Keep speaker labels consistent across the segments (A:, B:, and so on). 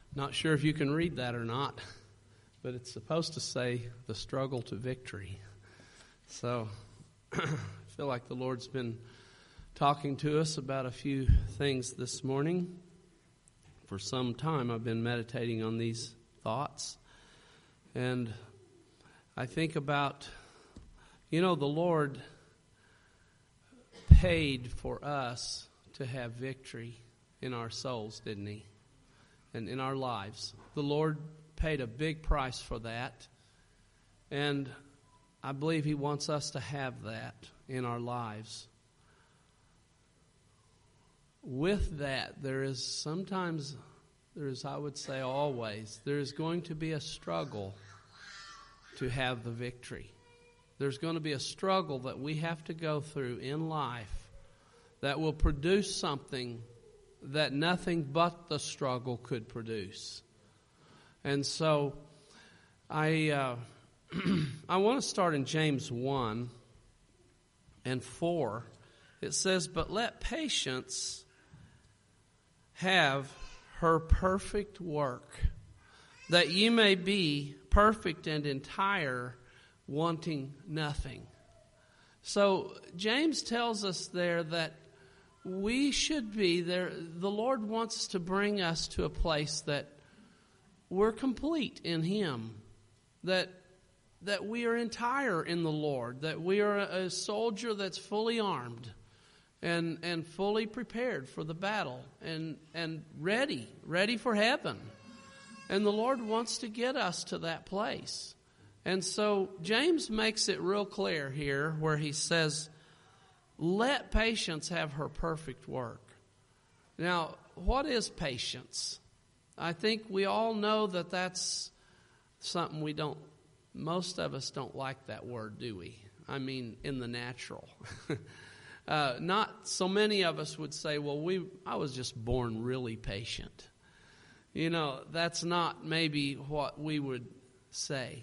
A: Not sure if you can read that or not, but it's supposed to say the struggle to victory. So I feel like the Lord's been talking to us about a few things this morning. For some time I've been meditating on these thoughts. And I think about, the Lord paid for us to have victory in our souls, didn't He? And in our lives. The Lord paid a big price for that. And I believe He wants us to have that in our lives. With that, there is, I would say always, there is going to be a struggle to have the victory. There's going to be a struggle that we have to go through in life that will produce something that nothing but the struggle could produce. And so I want to start in James 1 and 4. It says, "But let patience have her perfect work, that ye may be perfect and entire, wanting nothing." So James tells us there that we should be there. The Lord wants us to bring us to a place that we're complete in Him, that we are entire in the Lord, that we are a soldier that's fully armed and fully prepared for the battle and ready for heaven. And the Lord wants to get us to that place. And so James makes it real clear here where he says, let patience have her perfect work. Now, what is patience? I think we all know that that's something most of us don't like that word, do we? I mean, in the natural. Not so many of us would say, I was just born really patient. That's not maybe what we would say.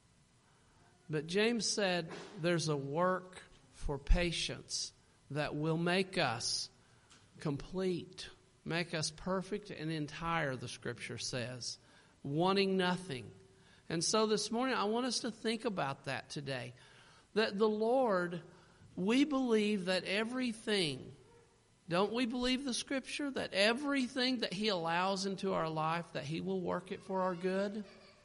A: But James said there's a work for patience that will make us complete, make us perfect and entire, the Scripture says, wanting nothing. And so this morning I want us to think about that today. That the Lord, we believe that everything, don't we believe the Scripture, that everything that He allows into our life, that He will work it for our good?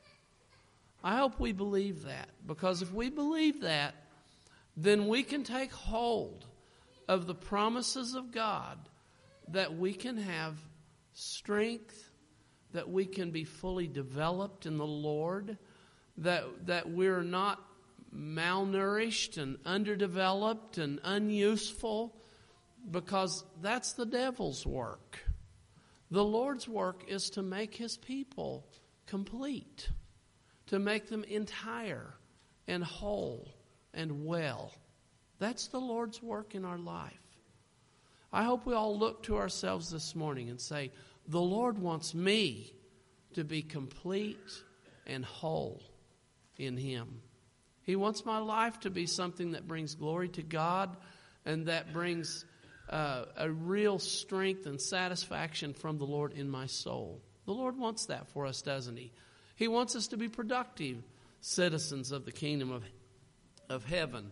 A: I hope we believe that, because if we believe that, then we can take hold of the promises of God, that we can have strength, that we can be fully developed in the Lord, that we're not malnourished and underdeveloped and unuseful, because that's the devil's work. The Lord's work is to make His people complete, to make them entire and whole and well. That's the Lord's work in our life. I hope we all look to ourselves this morning and say, the Lord wants me to be complete and whole in Him. He wants my life to be something that brings glory to God and that brings a real strength and satisfaction from the Lord in my soul. The Lord wants that for us, doesn't He? He wants us to be productive citizens of the kingdom of heaven.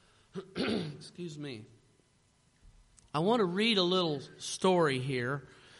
A: Excuse me. I want to read a little story here,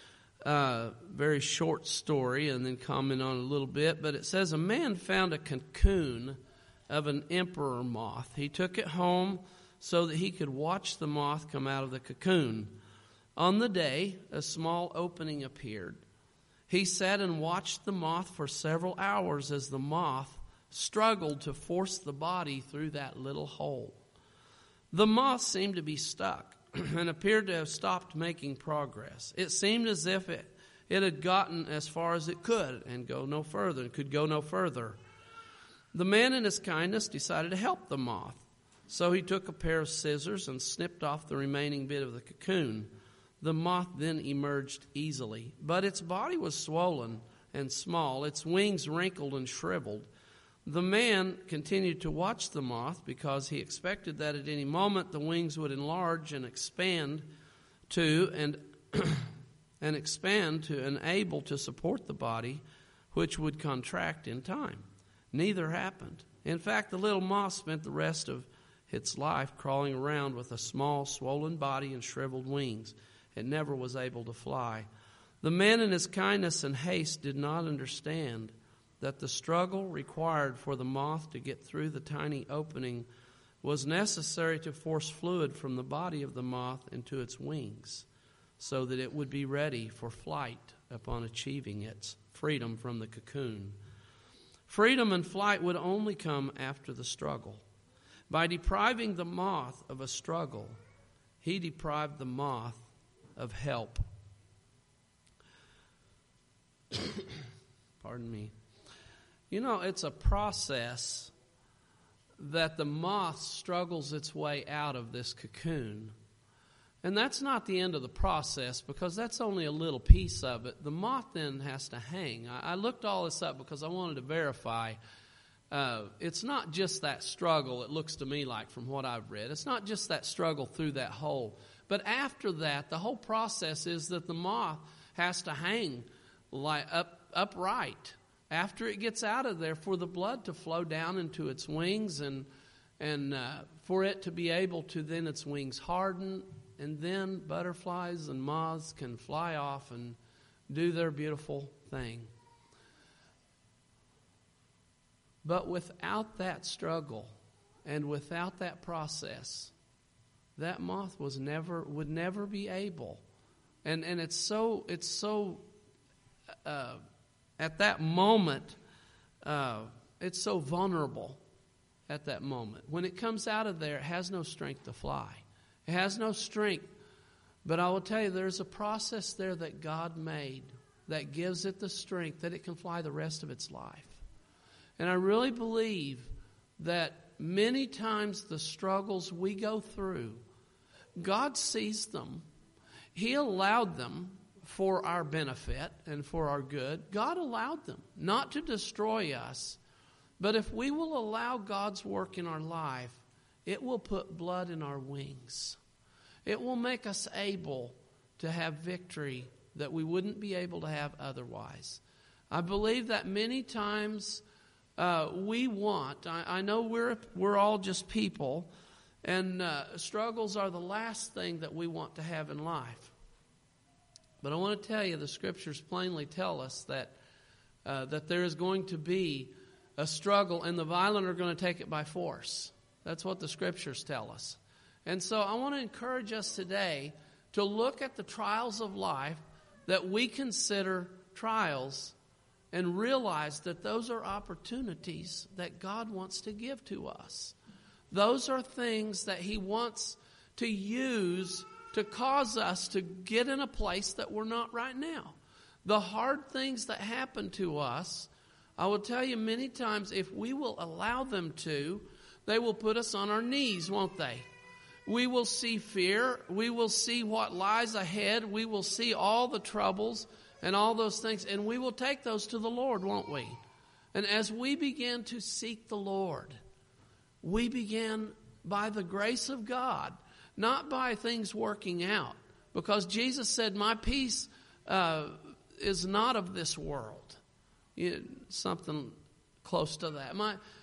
A: very short story, and then comment on it a little bit. But it says, a man found a cocoon of an emperor moth. He took it home so that he could watch the moth come out of the cocoon. On the day, a small opening appeared. He sat and watched the moth for several hours as the moth struggled to force the body through that little hole. The moth seemed to be stuck and appeared to have stopped making progress. It seemed as if it had gotten as far as it could and go no further. The man in his kindness decided to help the moth. So he took a pair of scissors and snipped off the remaining bit of the cocoon. The moth then emerged easily, but its body was swollen and small, its wings wrinkled and shriveled. The man continued to watch the moth because he expected that at any moment the wings would enlarge and expand to and expand to enable to support the body, which would contract in time. Neither happened. In fact, the little moth spent the rest of its life crawling around with a small, swollen body and shriveled wings. It never was able to fly. The man in his kindness and haste did not understand that the struggle required for the moth to get through the tiny opening was necessary to force fluid from the body of the moth into its wings so that it would be ready for flight upon achieving its freedom from the cocoon. Freedom and flight would only come after the struggle. By depriving the moth of a struggle, he deprived the moth of help. Pardon me. You know, it's a process that the moth struggles its way out of this cocoon. And that's not the end of the process, because that's only a little piece of it. The moth then has to hang. I looked all this up because I wanted to verify. It's not just that struggle, it looks to me like, from what I've read. It's not just that struggle through that hole. But after that, the whole process is that the moth has to hang like upright after it gets out of there, for the blood to flow down into its wings and for it to be able to then its wings harden, and then butterflies and moths can fly off and do their beautiful thing. But without that struggle and without that process, that moth would never be able. And it's so at that moment, it's so vulnerable at that moment. When it comes out of there, it has no strength to fly. It has no strength. But I will tell you, there's a process there that God made that gives it the strength that it can fly the rest of its life. And I really believe that many times the struggles we go through, God sees them. He allowed them for our benefit and for our good. God allowed them, not to destroy us. But if we will allow God's work in our life, it will put blood in our wings. It will make us able to have victory that we wouldn't be able to have otherwise. I believe that many times we want, I know we're all just people, and struggles are the last thing that we want to have in life. But I want to tell you, the Scriptures plainly tell us that there is going to be a struggle, and the violent are going to take it by force. That's what the Scriptures tell us. And so I want to encourage us today to look at the trials of life that we consider trials and realize that those are opportunities that God wants to give to us. Those are things that He wants to use to cause us to get in a place that we're not right now. The hard things that happen to us, I will tell you many times, if we will allow them to, they will put us on our knees, won't they? We will see fear. We will see what lies ahead. We will see all the troubles and all those things, and we will take those to the Lord, won't we? And as we begin to seek the Lord, we begin by the grace of God, not by things working out. Because Jesus said, my peace is not of this world. Something close to that.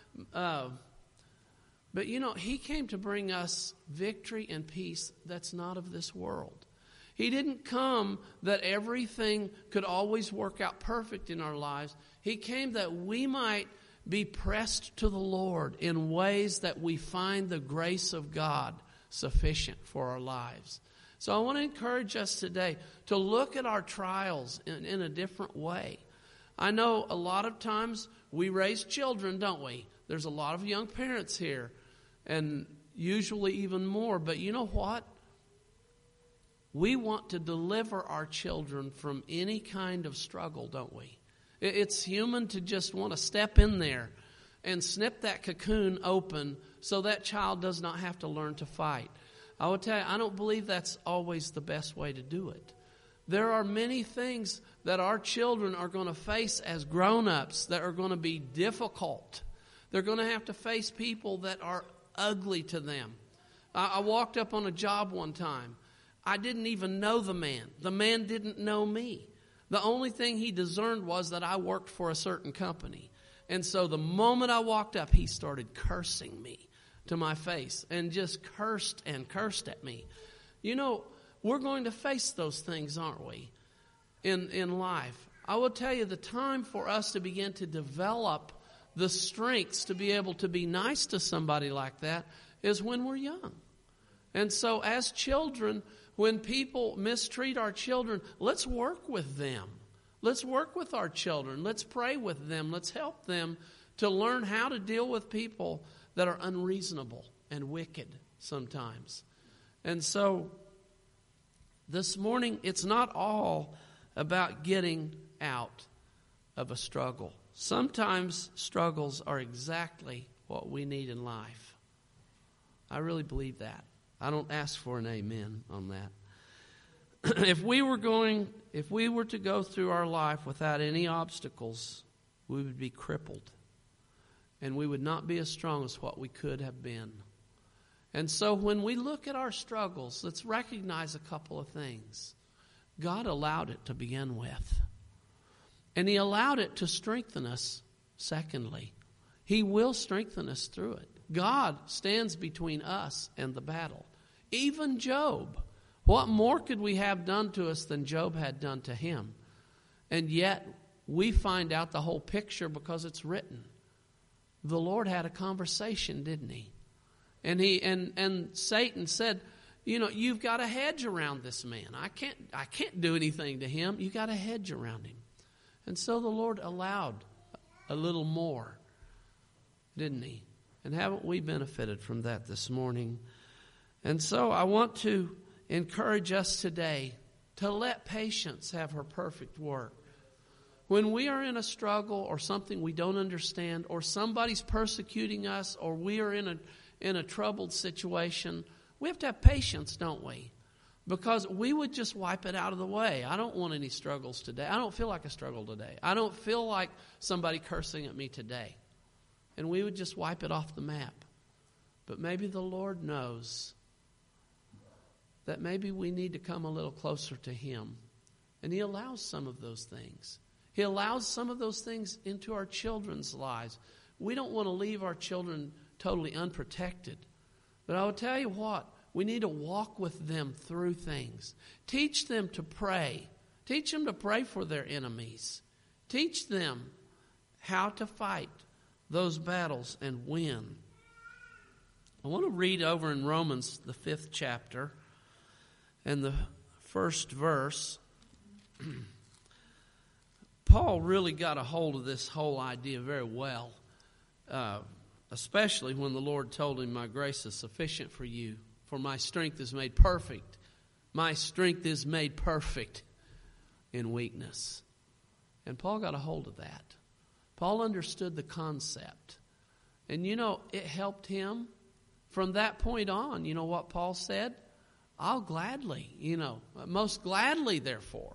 A: But you know, He came to bring us victory and peace that's not of this world. He didn't come that everything could always work out perfect in our lives. He came that we might be pressed to the Lord in ways that we find the grace of God sufficient for our lives. So I want to encourage us today to look at our trials in a different way. I know a lot of times we raise children, don't we? There's a lot of young parents here, and usually even more. But you know what? We want to deliver our children from any kind of struggle, don't we? It's human to just want to step in there and snip that cocoon open so that child does not have to learn to fight. I will tell you, I don't believe that's always the best way to do it. There are many things that our children are going to face as grown-ups that are going to be difficult. They're going to have to face people that are ugly to them. I walked up on a job one time I didn't even know the man. The man didn't know me. The only thing he discerned was that I worked for a certain company. And so the moment I walked up, he started cursing me to my face and just cursed and cursed at me. You know, we're going to face those things, aren't we, in life? I will tell you, the time for us to begin to develop the strengths to be able to be nice to somebody like that is when we're young. And so as children, when people mistreat our children, let's work with them. Let's work with our children. Let's pray with them. Let's help them to learn how to deal with people that are unreasonable and wicked sometimes. And so this morning, it's not all about getting out of a struggle. Sometimes struggles are exactly what we need in life. I really believe that. I don't ask for an amen on that. If we were to go through our life without any obstacles, we would be crippled. And we would not be as strong as what we could have been. And so when we look at our struggles, let's recognize a couple of things. God allowed it to begin with. And He allowed it to strengthen us, secondly. He will strengthen us through it. God stands between us and the battle. Even Job. What more could we have done to us than Job had done to him? And yet, we find out the whole picture because it's written. The Lord had a conversation, didn't He? And Satan said, you know, you've got a hedge around this man. I can't do anything to him. You got a hedge around him. And so the Lord allowed a little more, didn't He? And haven't we benefited from that this morning? And so I want to encourage us today to let patience have her perfect work. When we are in a struggle or something we don't understand, or somebody's persecuting us, or we are in a troubled situation, we have to have patience, don't we? Because we would just wipe it out of the way. I don't want any struggles today. I don't feel like a struggle today. I don't feel like somebody cursing at me today. And we would just wipe it off the map. But maybe the Lord knows that maybe we need to come a little closer to Him. And He allows some of those things. He allows some of those things into our children's lives. We don't want to leave our children totally unprotected. But I will tell you what, we need to walk with them through things. Teach them to pray. Teach them to pray for their enemies. Teach them how to fight those battles and win. I want to read over in Romans, the 5th chapter, and the first verse. Paul really got a hold of this whole idea very well, especially when the Lord told him, my grace is sufficient for you, for my strength is made perfect. My strength is made perfect in weakness. And Paul got a hold of that. Paul understood the concept. And you know, it helped him from that point on. You know what Paul said? I'll gladly, most gladly, therefore.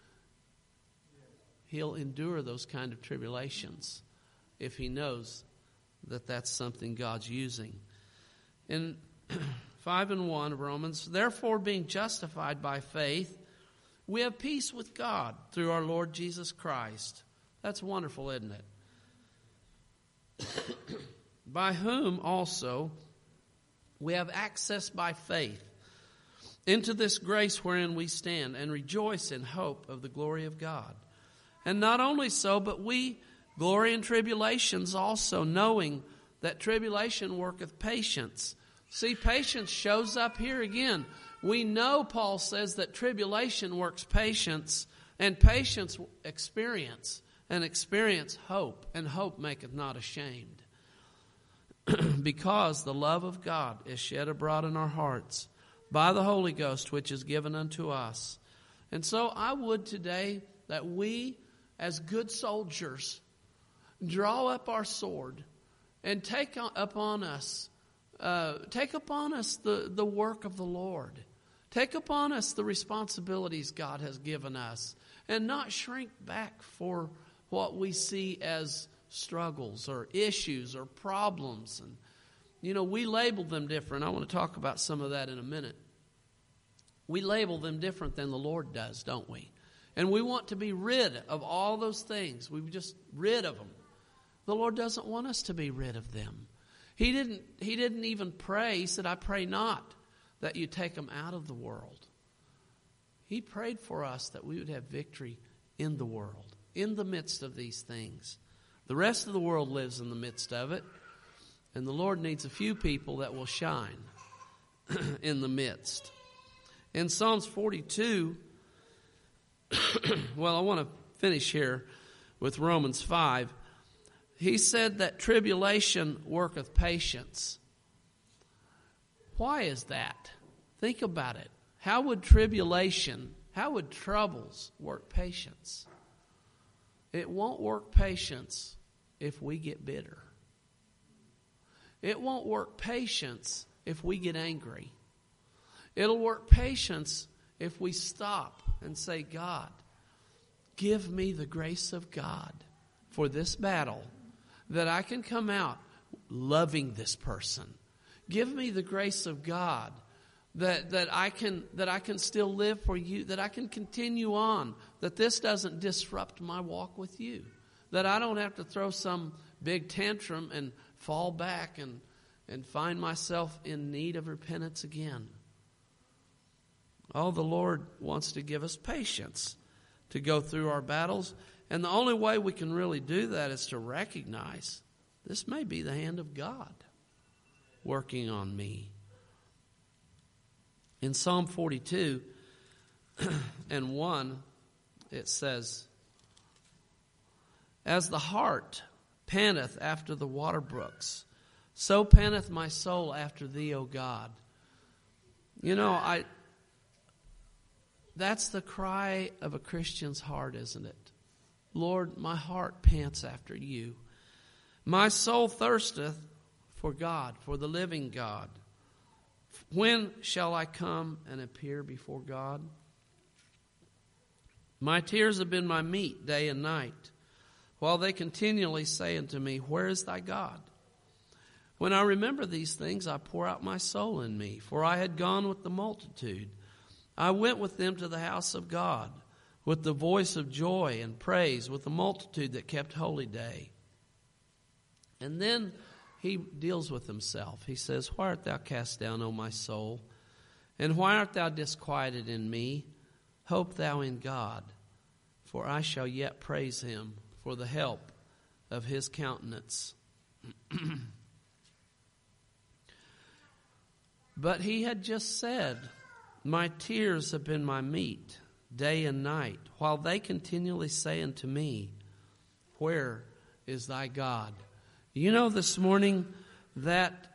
A: He'll endure those kind of tribulations if he knows that that's something God's using. In 5:1 of Romans, therefore being justified by faith, we have peace with God through our Lord Jesus Christ. That's wonderful, isn't it? By whom also we have access by faith into this grace wherein we stand and rejoice in hope of the glory of God. And not only so, but we glory in tribulations also, knowing that tribulation worketh patience. See, patience shows up here again. We know, Paul says, that tribulation works patience, and patience experience, and experience hope, and hope maketh not ashamed. Because the love of God is shed abroad in our hearts by the Holy Ghost, which is given unto us. And so I would today that we, as good soldiers, draw up our sword and take upon us the work of the Lord. Take upon us the responsibilities God has given us, and not shrink back for what we see as struggles or issues or problems. And we label them different. I want to talk about some of that in a minute. We label them different than the Lord does, don't we? And we want to be rid of all those things. We're just rid of them. The Lord doesn't want us to be rid of them. He didn't even pray. He said, I pray not that you take them out of the world. He prayed for us that we would have victory in the world, in the midst of these things. The rest of the world lives in the midst of it, and the Lord needs a few people that will shine in the midst. In Psalms 42, well, I want to finish here with Romans 5. He said that tribulation worketh patience. Why is that? Think about it. How would troubles work patience? It won't work patience if we get bitter. It won't work patience if we get angry. It'll work patience if we stop and say, God, give me the grace of God for this battle, that I can come out loving this person. Give me the grace of God that I can still live for you, that I can continue on, that this doesn't disrupt my walk with you, that I don't have to throw some big tantrum and fall back and find myself in need of repentance again. Oh, the Lord wants to give us patience to go through our battles. And the only way we can really do that is to recognize this may be the hand of God working on me. In Psalm 42 and 1, it says, as the hart panteth after the water brooks, so panteth my soul after thee, O God. You know, that's the cry of a Christian's heart, isn't it? Lord, my heart pants after you. My soul thirsteth for God, for the living God. When shall I come and appear before God? My tears have been my meat day and night, while they continually say unto me, where is thy God? When I remember these things, I pour out my soul in me, for I had gone with the multitude. I went with them to the house of God, with the voice of joy and praise, with the multitude that kept holy day. And then he deals with himself. He says, why art thou cast down, O my soul? And why art thou disquieted in me? Hope thou in God, for I shall yet praise him for the help of his countenance. But he had just said, my tears have been my meat day and night, while they continually say unto me, where is thy God? You know, this morning that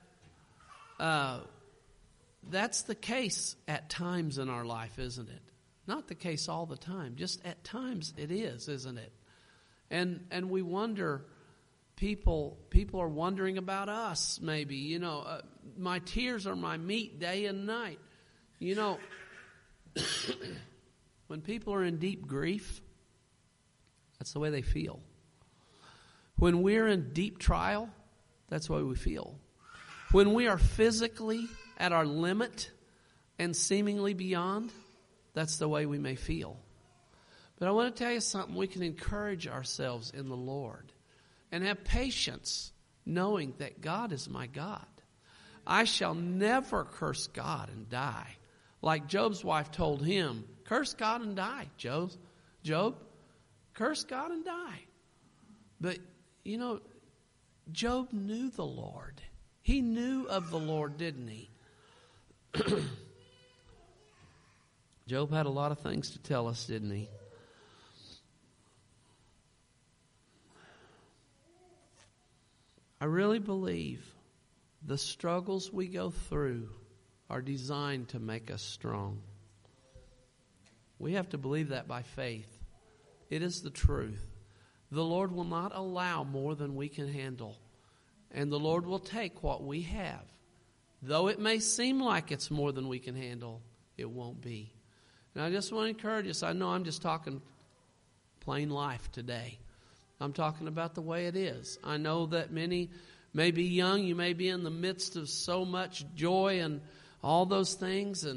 A: that's the case at times in our life, isn't it? Not the case all the time. Just at times it is, isn't it? And we wonder, people are wondering about us maybe. You know, my tears are my meat day and night. You know, when people are in deep grief, that's the way they feel. When we're in deep trial, that's the way we feel. When we are physically at our limit and seemingly beyond, that's the way we may feel. But I want to tell you something. We can encourage ourselves in the Lord and have patience, knowing that God is my God. I shall never curse God and die. Like Job's wife told him, curse God and die, Job, curse God and die. But, you know, Job knew the Lord. He knew of the Lord, didn't he? Job had a lot of things to tell us, didn't he? I really believe the struggles we go through are designed to make us strong. We have to believe that by faith. It is the truth. The Lord will not allow more than we can handle. And the Lord will take what we have. Though it may seem like it's more than we can handle, it won't be. And I just want to encourage us. I know I'm just talking plain life today. I'm talking about the way it is. I know that many may be young. You may be in the midst of so much joy and all those things. And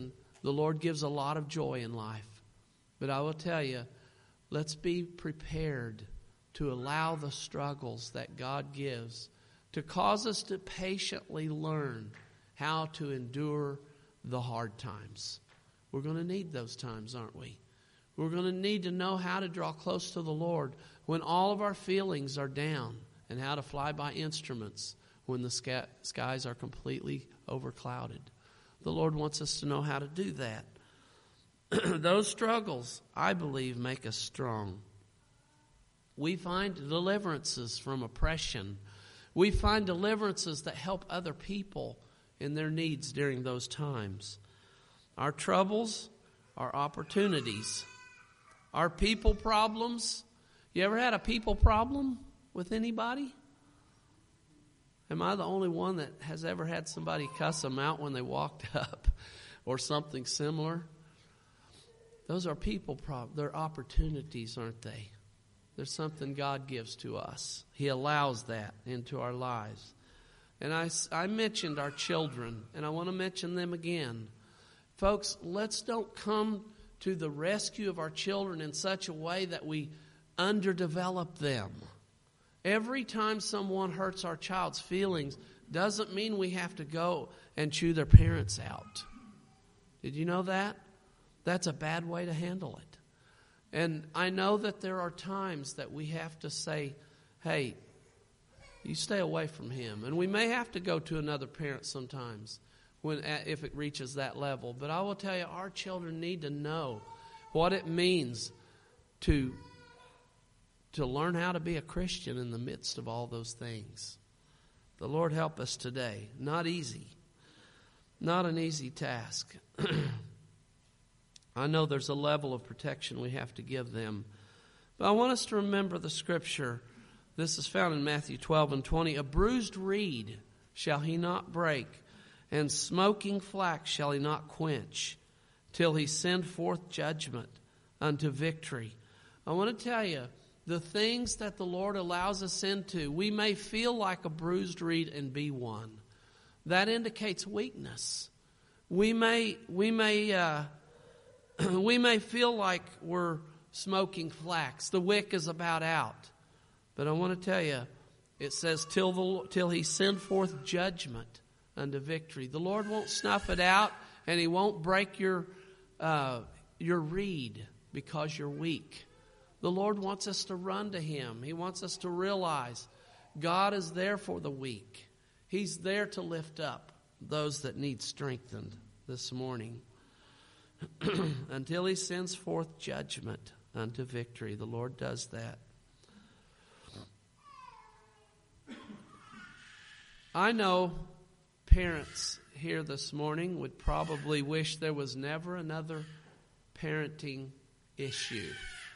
A: The Lord gives a lot of joy in life. But I will tell you, let's be prepared to allow the struggles that God gives to cause us to patiently learn how to endure the hard times. We're going to need those times, aren't we? We're going to need to know how to draw close to the Lord when all of our feelings are down, and how to fly by instruments when the skies are completely overclouded. The Lord wants us to know how to do that. Those struggles, I believe, make us strong. We find deliverances from oppression. We find deliverances that help other people in their needs during those times. Our troubles are opportunities. Our people problems. You ever had a people problem with anybody? Am I the only one that has ever had somebody cuss them out when they walked up or something similar? Those are people problems. They're opportunities, aren't they? There's something God gives to us. He allows that into our lives. And I mentioned our children, and I want to mention them again. Folks, let's don't come to the rescue of our children in such a way that we underdevelop them. Every time someone hurts our child's feelings doesn't mean we have to go and chew their parents out. Did you know that? That's a bad way to handle it. And I know that there are times that we have to say, hey, you stay away from him. And we may have to go to another parent sometimes if it reaches that level. But I will tell you, our children need to know what it means to learn how to be a Christian in the midst of all those things. The Lord help us today. Not easy. Not an easy task. I know there's a level of protection we have to give them. But I want us to remember the scripture. This is found in Matthew 12:20. A bruised reed shall he not break, and smoking flax shall he not quench, till he send forth judgment unto victory. I want to tell you, the things that the Lord allows us into, we may feel like a bruised reed and be one. That indicates weakness. We may feel like we're smoking flax. The wick is about out. But I want to tell you, it says, till he send forth judgment unto victory. The Lord won't snuff it out, and he won't break your reed because you're weak. The Lord wants us to run to him. He wants us to realize God is there for the weak. He's there to lift up those that need strengthened this morning. Until he sends forth judgment unto victory. The Lord does that. I know parents here this morning would probably wish there was never another parenting issue.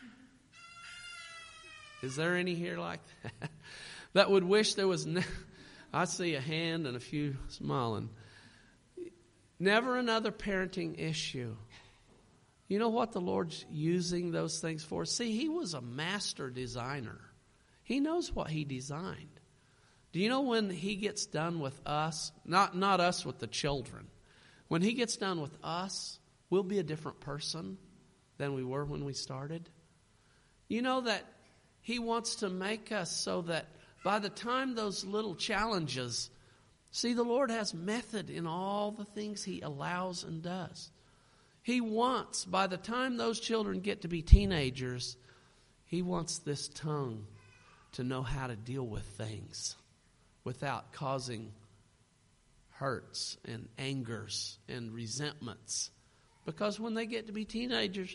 A: Is there any here like that? That would wish there was I see a hand and a few smiling. Never another parenting issue. You know what the Lord's using those things for? See, he was a master designer. He knows what he designed. Do you know when he gets done with us, not us with the children, when he gets done with us, we'll be a different person than we were when we started? You know that he wants to make us so that by the time those little challenges, see, the Lord has method in all the things he allows and does. He wants, by the time those children get to be teenagers, he wants this tongue to know how to deal with things without causing hurts and angers and resentments. Because when they get to be teenagers,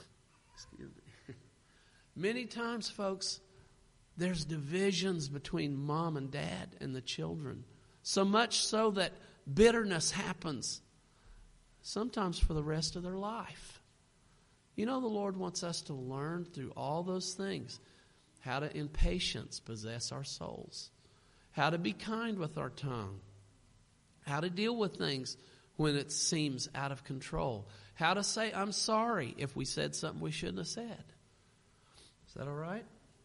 A: many times, folks, there's divisions between mom and dad and the children. So much so that bitterness happens, sometimes for the rest of their life. You know, the Lord wants us to learn through all those things how to, in patience, possess our souls, how to be kind with our tongue, how to deal with things when it seems out of control, how to say, I'm sorry if we said something we shouldn't have said. Is that all right?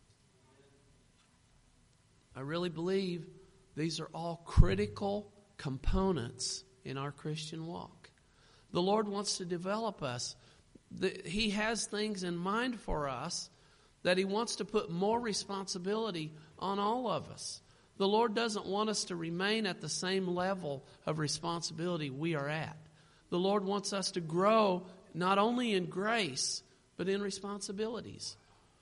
A: I really believe these are all critical components in our Christian walk. The Lord wants to develop us. He has things in mind for us that He wants to put more responsibility on all of us. The Lord doesn't want us to remain at the same level of responsibility we are at. The Lord wants us to grow not only in grace, but in responsibilities.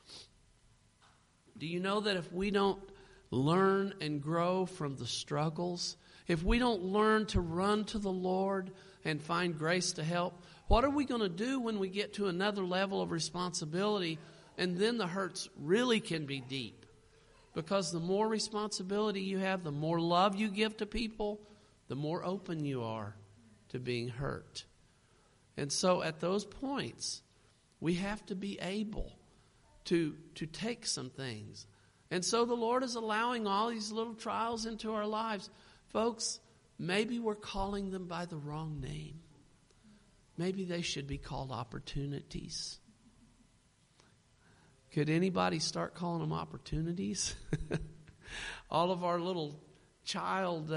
A: Do you know that if we don't learn and grow from the struggles, if we don't learn to run to the Lord and find grace to help, what are we going to do when we get to another level of responsibility and then the hurts really can be deep? Because the more responsibility you have, the more love you give to people, the more open you are to being hurt. And so at those points, we have to be able to take some things. And so the Lord is allowing all these little trials into our lives. Folks, maybe we're calling them by the wrong name. Maybe they should be called opportunities. Could anybody start calling them opportunities? All of our little child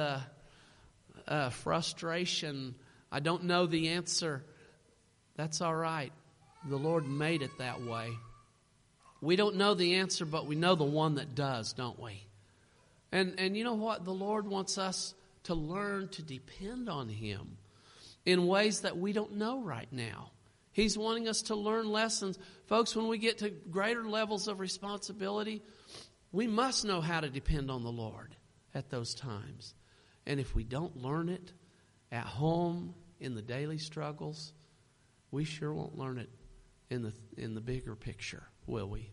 A: frustration, I don't know the answer. That's all right. The Lord made it that way. We don't know the answer, but we know the one that does, don't we? And you know what? The Lord wants us to learn to depend on Him in ways that we don't know right now. He's wanting us to learn lessons. Folks, when we get to greater levels of responsibility, we must know how to depend on the Lord at those times. And if we don't learn it at home, in the daily struggles, we sure won't learn it in the bigger picture, will we?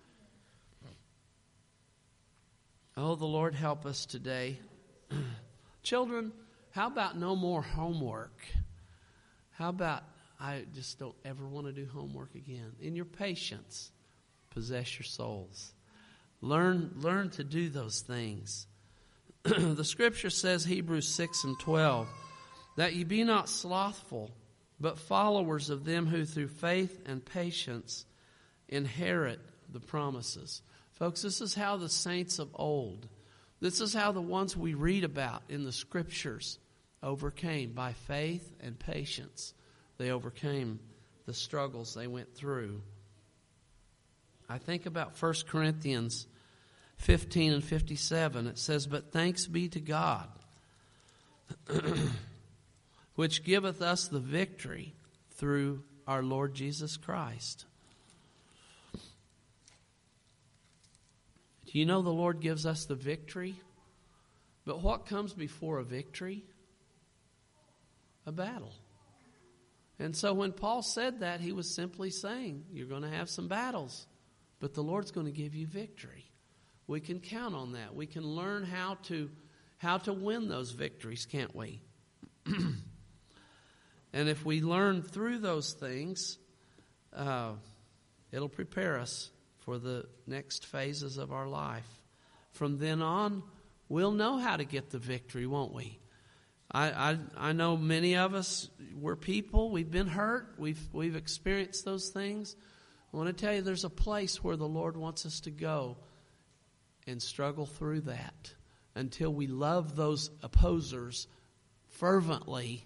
A: Oh, the Lord help us today. Children, how about no more homework? How about I just don't ever want to do homework again? In your patience, possess your souls. Learn to do those things. The Scripture says, Hebrews 6:12, that ye be not slothful, but followers of them who through faith and patience inherit the promises. Folks, this is how the saints of old, this is how the ones we read about in the Scriptures overcame. By faith and patience, they overcame the struggles they went through. I think about 1 Corinthians 15 and 57. It says, but thanks be to God, which giveth us the victory through our Lord Jesus Christ. Do you know the Lord gives us the victory? But what comes before a victory? A battle. And so when Paul said that, he was simply saying, you're going to have some battles, but the Lord's going to give you victory. We can count on that. We can learn how to win those victories, can't we? And if we learn through those things, it'll prepare us for the next phases of our life. From then on, we'll know how to get the victory, won't we? I know many of us, we're people, we've been hurt, we've experienced those things. I want to tell you, there's a place where the Lord wants us to go and struggle through that until we love those opposers fervently.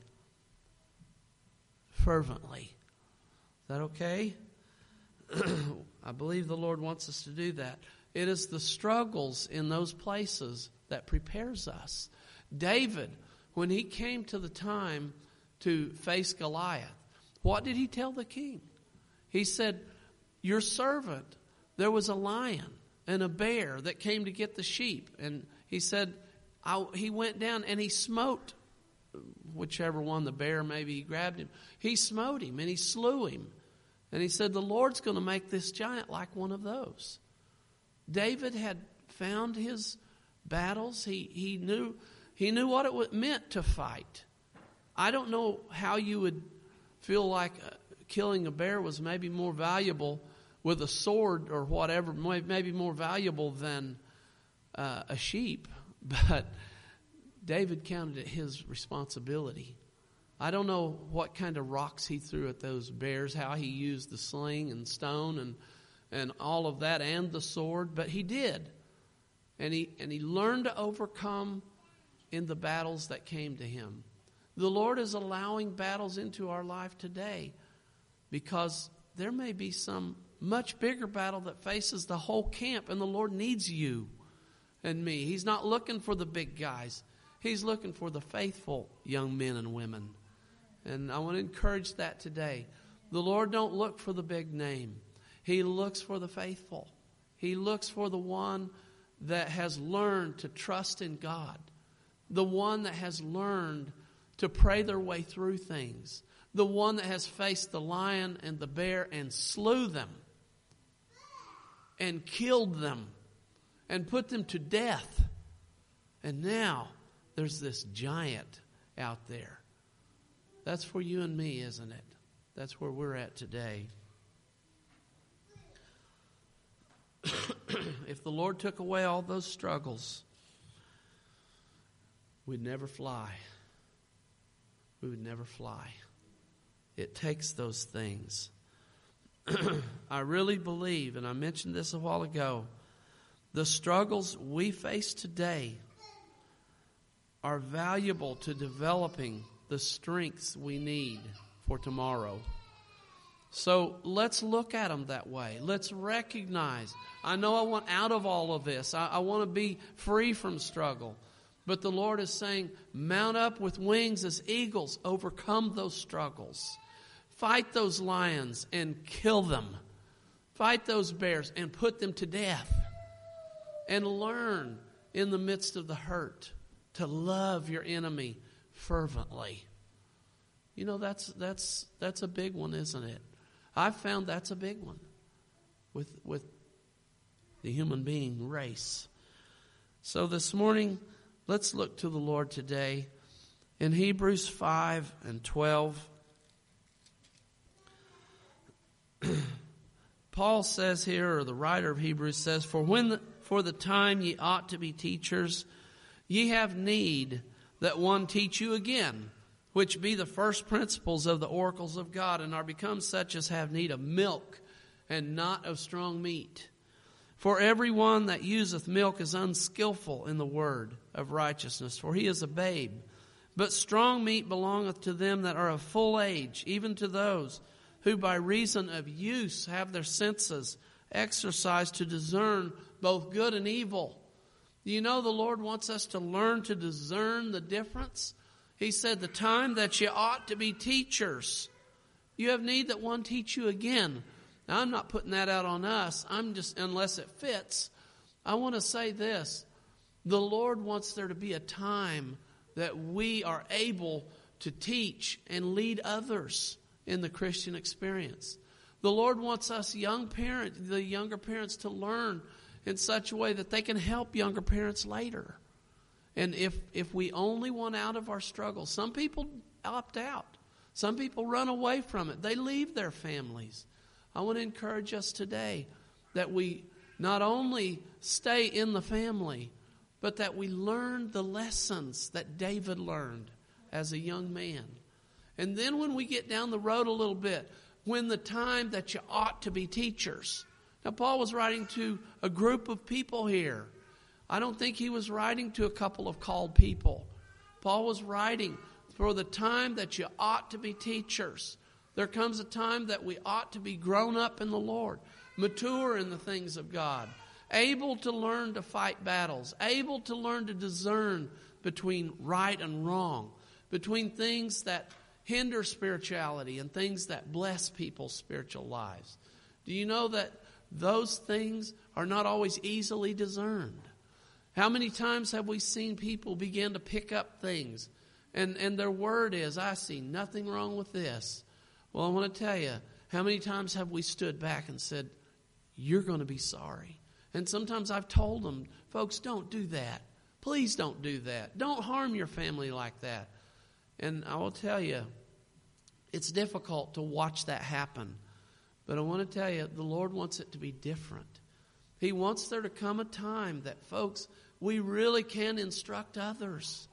A: Is that okay? I believe the Lord wants us to do that. It is the struggles in those places that prepares us. David, when he came to the time to face Goliath, what did he tell the king? He said, your servant, there was a lion and a bear that came to get the sheep. And he said, he went down and he smote whichever one, the bear, maybe he grabbed him. He smote him and he slew him. And he said, the Lord's going to make this giant like one of those. David had found his battles. He knew what it meant to fight. I don't know how you would feel like killing a bear was maybe more valuable with a sword or whatever, maybe more valuable than a sheep. But David counted it his responsibility. I don't know what kind of rocks he threw at those bears, how he used the sling and stone and all of that and the sword, but he did. And he learned to overcome in the battles that came to him. The Lord is allowing battles into our life today because there may be some much bigger battle that faces the whole camp, and the Lord needs you and me. He's not looking for the big guys. He's looking for the faithful young men and women. And I want to encourage that today. The Lord don't look for the big name. He looks for the faithful. He looks for the one that has learned to trust in God. The one that has learned to pray their way through things. The one that has faced the lion and the bear and slew them. And killed them. And put them to death. And now there's this giant out there. That's for you and me, isn't it? That's where we're at today. If the Lord took away all those struggles, we'd never fly. We would never fly. It takes those things. I really believe, and I mentioned this a while ago, the struggles we face today are valuable to developing the strengths we need for tomorrow. So let's look at them that way. Let's recognize, I know I want out of all of this. I want to be free from struggle. But the Lord is saying, mount up with wings as eagles. Overcome those struggles. Fight those lions and kill them. Fight those bears and put them to death. And learn in the midst of the hurt to love your enemy fervently. You know, that's a big one, isn't it? I've found that's a big one with the human being race. So this morning, let's look to the Lord today. In Hebrews 5 and 12, Paul says here, or the writer of Hebrews says, For the time ye ought to be teachers, ye have need that one teach you again, which be the first principles of the oracles of God, and are become such as have need of milk, and not of strong meat. For every one that useth milk is unskillful in the word of righteousness, for he is a babe. But strong meat belongeth to them that are of full age, even to those who by reason of use have their senses exercised to discern both good and evil. You know, the Lord wants us to learn to discern the difference. He said, the time that you ought to be teachers, you have need that one teach you again. Now, I'm not putting that out on us. I'm just, unless it fits, I want to say this. The Lord wants there to be a time that we are able to teach and lead others in the Christian experience. The Lord wants us the younger parents, to learn in such a way that they can help younger parents later. And if we only want out of our struggle, some people opt out. Some people run away from it. They leave their families. I want to encourage us today that we not only stay in the family, but that we learn the lessons that David learned as a young man. And then when we get down the road a little bit, when the time that you ought to be teachers. Now, Paul was writing to a group of people here. I don't think he was writing to a couple of called people. Paul was writing for the time that you ought to be teachers. There comes a time that we ought to be grown up in the Lord, mature in the things of God, able to learn to fight battles, able to learn to discern between right and wrong, between things that hinder spirituality and things that bless people's spiritual lives. Do you know that those things are not always easily discerned? How many times have we seen people begin to pick up things and their word is, I see nothing wrong with this. Well, I want to tell you, how many times have we stood back and said, you're going to be sorry? And sometimes I've told them, folks, don't do that. Please don't do that. Don't harm your family like that. And I will tell you, it's difficult to watch that happen. But I want to tell you, the Lord wants it to be different. He wants there to come a time that, folks, we really can instruct others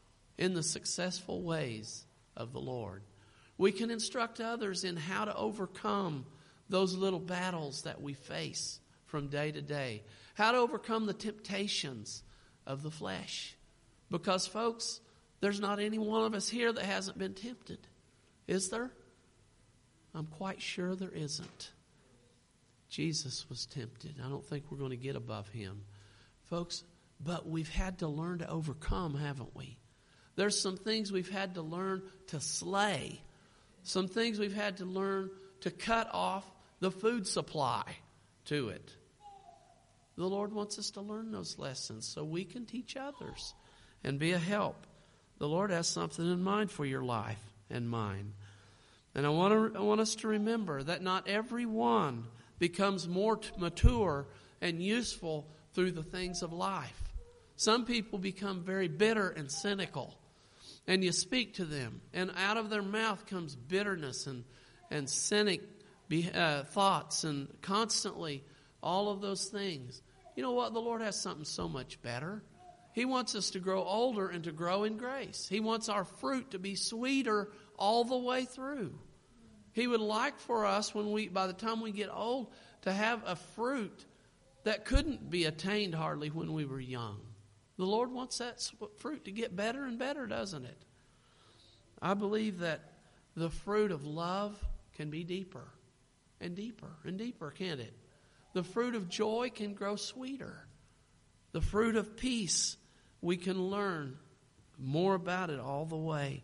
A: in the successful ways of the Lord. We can instruct others in how to overcome those little battles that we face from day to day. How to overcome the temptations of the flesh. Because, folks, There's not any one of us here that hasn't been tempted. Is there? I'm quite sure there isn't. Jesus was tempted. I don't think we're going to get above him. Folks, but we've had to learn to overcome, haven't we? There's some things we've had to learn to slay. Some things we've had to learn to cut off the food supply to it. The Lord wants us to learn those lessons so we can teach others and be a help. The Lord has something in mind for your life and mine. And I want us to remember that not everyone becomes more mature and useful through the things of life. Some people become very bitter and cynical. And you speak to them, and out of their mouth comes bitterness and cynic thoughts, and constantly all of those things. You know what? The Lord has something so much better. He wants us to grow older and to grow in grace. He wants our fruit to be sweeter all the way through. He would like for us, by the time we get old, to have a fruit that couldn't be attained hardly when we were young. The Lord wants that fruit to get better and better, doesn't it? I believe that the fruit of love can be deeper and deeper and deeper, can't it? The fruit of joy can grow sweeter. The fruit of peace, we can learn more about it all the way.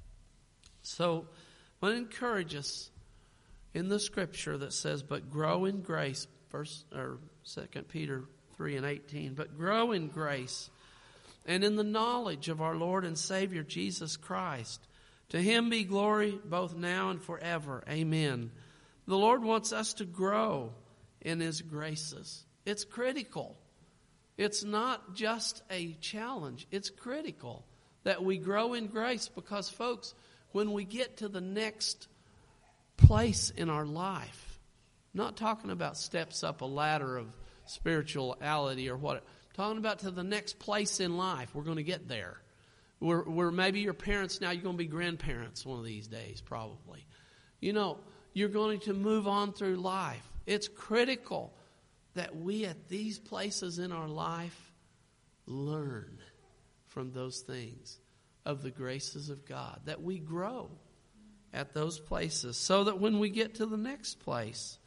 A: So I want to encourage us in the scripture that says, but grow in grace, 2 Peter 3:18, but grow in grace and in the knowledge of our Lord and Savior Jesus Christ. To him be glory both now and forever. Amen. The Lord wants us to grow in his graces. It's critical. It's not just a challenge. It's critical that we grow in grace because, folks, when we get to the next place in our life, I'm not talking about steps up a ladder of spirituality or what, I'm talking about to the next place in life. We're going to get there. We're maybe your parents now, you're going to be grandparents one of these days probably. You know, you're going to move on through life. It's critical that we at these places in our life learn from those things of the graces of God, that we grow at those places so that when we get to the next place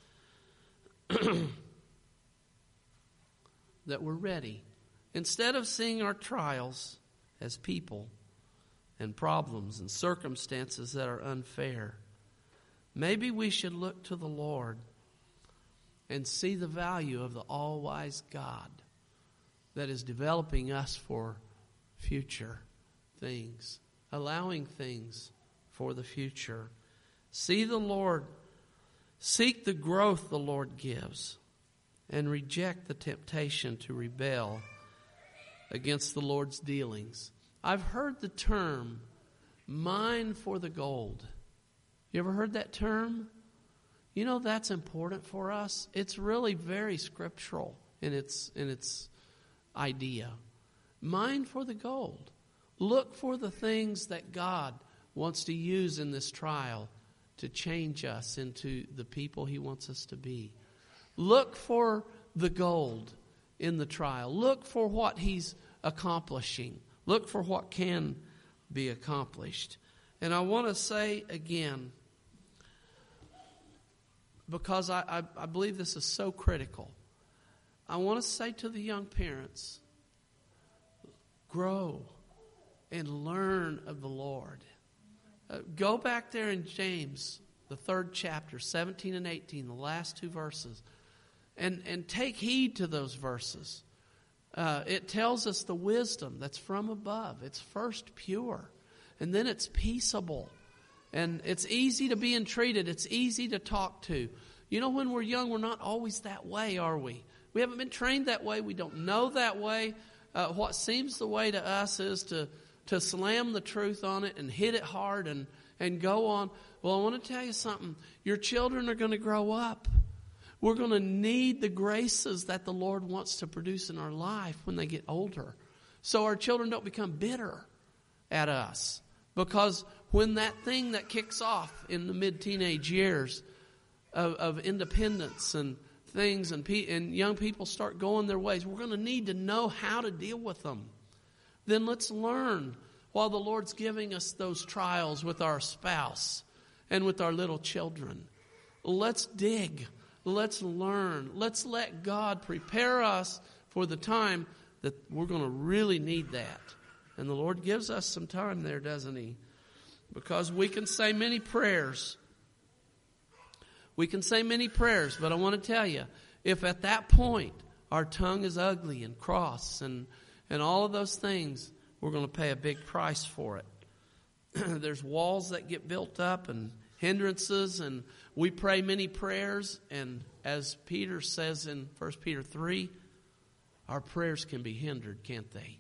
A: that we're ready. Instead of seeing our trials as people and problems and circumstances that are unfair, maybe we should look to the Lord and see the value of the all-wise God that is developing us for future things, allowing things for the future. See the Lord, seek the growth the Lord gives, and reject the temptation to rebel against the Lord's dealings. I've heard the term, mine for the gold. You ever heard that term? You know, that's important for us. It's really very scriptural in its idea. Mine for the gold. Look for the things that God wants to use in this trial to change us into the people he wants us to be. Look for the gold in the trial. Look for what he's accomplishing. Look for what can be accomplished. And I want to say again, because I believe this is so critical, I want to say to the young parents, grow and learn of the Lord. Go back there in James, the 3rd chapter, 17 and 18, the last 2 verses, and take heed to those verses. It tells us the wisdom that's from above. It's first pure, and then it's peaceable. And it's easy to be entreated. It's easy to talk to. You know, when we're young, we're not always that way, are we? We haven't been trained that way. We don't know that way. What seems the way to us is to slam the truth on it and hit it hard and go on. Well, I want to tell you something. Your children are going to grow up. We're going to need the graces that the Lord wants to produce in our life when they get older. So our children don't become bitter at us. Because when that thing that kicks off in the mid-teenage years of independence and things and young people start going their ways, we're going to need to know how to deal with them. Then let's learn while the Lord's giving us those trials with our spouse and with our little children. Let's dig. Let's learn. Let's let God prepare us for the time that we're going to really need that. And the Lord gives us some time there, doesn't He? Because we can say many prayers. We can say many prayers, but I want to tell you, if at that point our tongue is ugly and cross and all of those things, we're going to pay a big price for it. There's walls that get built up and hindrances, and we pray many prayers, and as Peter says in 1 Peter 3, our prayers can be hindered, can't they?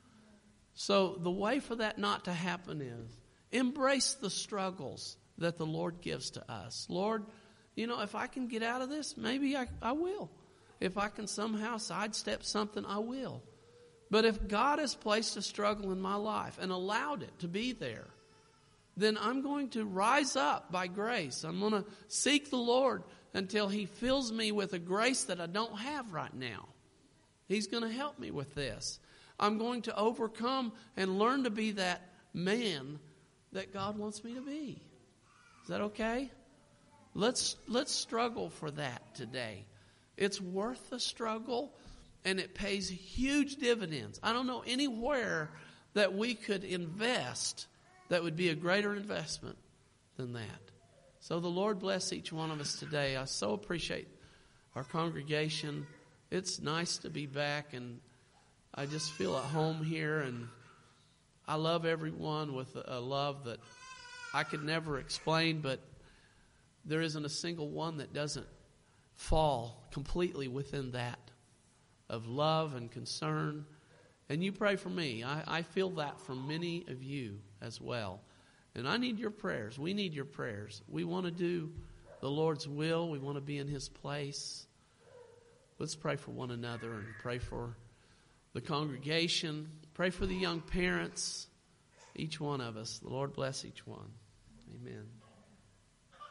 A: So the way for that not to happen is embrace the struggles that the Lord gives to us. Lord, if I can get out of this, maybe I will. If I can somehow sidestep something, I will. But if God has placed a struggle in my life and allowed it to be there, then I'm going to rise up by grace. I'm going to seek the Lord until He fills me with a grace that I don't have right now. He's going to help me with this. I'm going to overcome and learn to be that man that God wants me to be. Is that okay? Let's struggle for that today. It's worth the struggle, and it pays huge dividends. I don't know anywhere that we could invest that would be a greater investment than that. So the Lord bless each one of us today. I so appreciate our congregation. It's nice to be back, and I just feel at home here, and I love everyone with a love that I could never explain, but there isn't a single one that doesn't fall completely within that of love and concern. And you pray for me. I feel that from many of you as well. And I need your prayers. We need your prayers. We want to do the Lord's will. We want to be in His place. Let's pray for one another and pray for the congregation. Pray for the young parents, each one of us. The Lord bless each one. Amen.